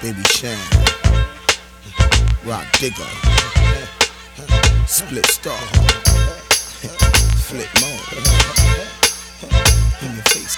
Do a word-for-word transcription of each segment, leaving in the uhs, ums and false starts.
Baby Shan, Rock Digger, Split Star, Flip Mode, in your face.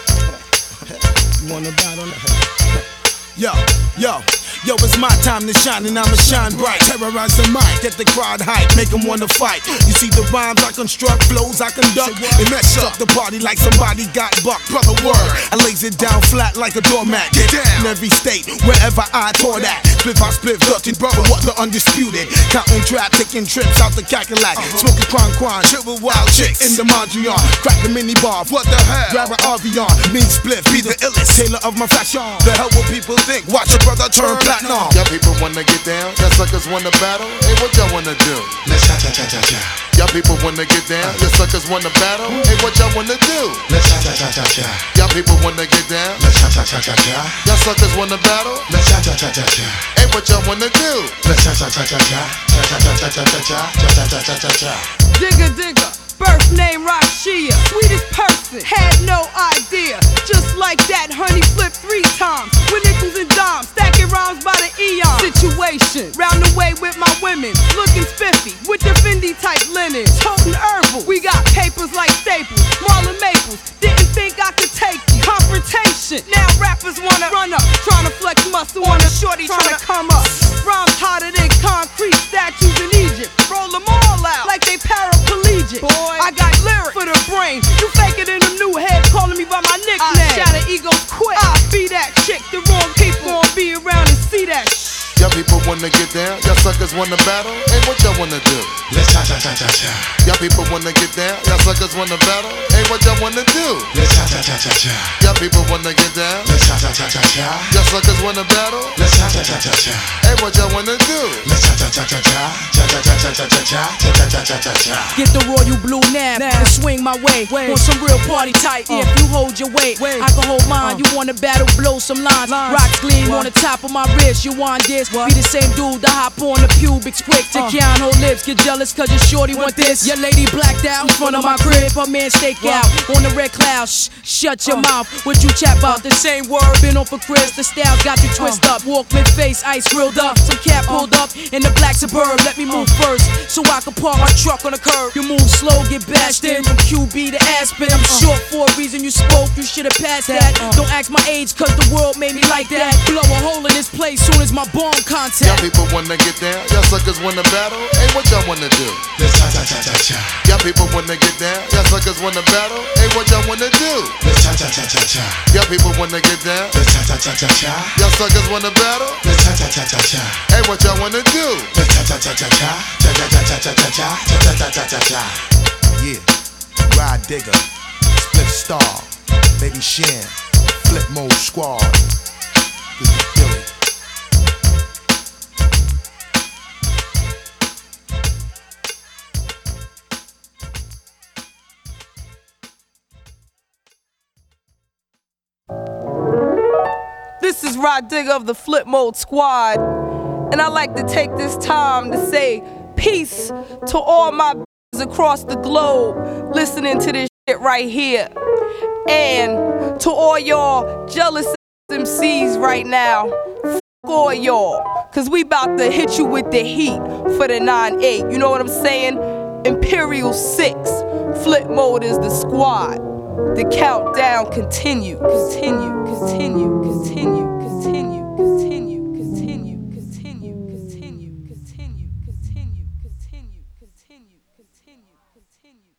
You wanna battle that? Yo, yo, yo, it's my time to shine and I'ma shine bright. Terrorize the mic, get the crowd hype, make them wanna fight. You see the rhymes I construct, flows I conduct. They mess up the party like somebody got bucked. Brother word, I lays it down flat like a doormat. Get down in every state, wherever I tour that. Split by split, dirty brother, what the undisputed. Counting trap, taking trips out the Cadillac. Smoking quan quan, chill with wild chicks in the Mondrian. Crack the mini bar, what the hell? Grab an R V on, mean split, be the illest. Tailor of my fashion, the hell will people think? Watch a brother turn platinum. Y'all people wanna get down, y'all suckers wanna battle. Hey, what y'all wanna do? Let's cha cha cha cha cha. Y'all people wanna get down, y'all suckers wanna battle. Hey, what y'all wanna do? Let's cha cha cha cha cha. Y'all people wanna get down, Let's cha cha cha cha cha. y'all suckers wanna battle. Let's cha cha cha cha cha. Hey, what y'all wanna do? Let's cha cha cha cha cha. Cha cha cha cha cha cha cha. Cha cha cha cha cha cha. Digger, digger, birth name Rashia. Sweetest person, had no idea. Just like that, honey flipped three times. With nickels and dimes, stacking rhymes by the eon. Situation, round the way with my women. Looking spiffy, with the Fendi type linen. Toting herbal, we got papers like Staples. Marlon Maples, didn't think I could take you. Confrontation, now rappers wanna run up. Trying to flex muscle on a shorty trying to come up. Rhymes hotter than concrete, statues in Egypt. Roll them all out like they paraplegic. Boy, I got lyrics for the brain. You faker than them new heads calling me by my nickname. I shatter egos quick. I be that chick. The wrong people gon' be around and see that shit. Y'all people wanna get down, y'all suckers wanna battle. Hey, what y'all wanna do? Let's cha cha cha cha cha. Y'all people wanna get down, y'all suckers wanna battle. Hey, what y'all wanna do? Let's cha cha cha cha cha. Y'all people wanna get down, Let's cha cha cha cha cha. y'all suckers wanna battle. Let's cha cha cha cha cha. Hey, what y'all wanna do? Let's cha cha cha cha cha. Cha cha cha cha cha cha cha. Cha cha cha cha cha. Get the royal blue nab and swing my way. On some real party type. If you hold your weight, I can hold mine. You wanna battle, blow some lines. Rocks gleam on the top of my wrist. You want this? Be the same dude to hop on the pubic quick. To count her lips, get jealous cause your shorty want this. Your lady blacked out in front of my crib. Her man stake out on the red cloud. Shh, shut your mouth. What you chat about? The same word. Been on for Chris. The styles got you twist up. Walkman face, ice grilled up. Some cat pulled up in the black Suburb. Let me move first so I can park my truck on the curb. You move slow, get bashed in from Q B to Aspen. I'm short for a reason. You spoke, you should've passed that. Don't ask my age cause the world made me like that. Blow a hole in this place soon as my bomb Y'all contact. people wanna get down, y'all suckers wanna battle. Hey, what y'all wanna do? Let's cha cha cha cha cha. Y'all people wanna get down, y'all suckers wanna battle. Hey, what y'all wanna do? Let's cha cha cha cha cha. Y'all people wanna get down, Let's cha cha cha cha cha. y'all suckers wanna battle. Let's cha cha cha cha cha. Hey, what y'all wanna do? Let's cha cha cha cha cha. Cha cha cha cha cha cha cha. Cha cha cha cha cha. Yeah, Ride Digger, Split Star, Baby Shan, Flip Mode Squad. This is Billy. This is Rod Digger of the Flip Mode Squad, and I like to take this time to say peace to all my b****s across the globe listening to this shit right here, and to all y'all jealous M Cs right now, f*** all y'all, cause we about to hit you with the heat for the nine eight, you know what I'm saying? Imperial six, Flip Mode is the squad. The countdown continue, continue, continue, continue, continue, continue, continue, continue, continue, continue, continue, continue, continue, continue, continue.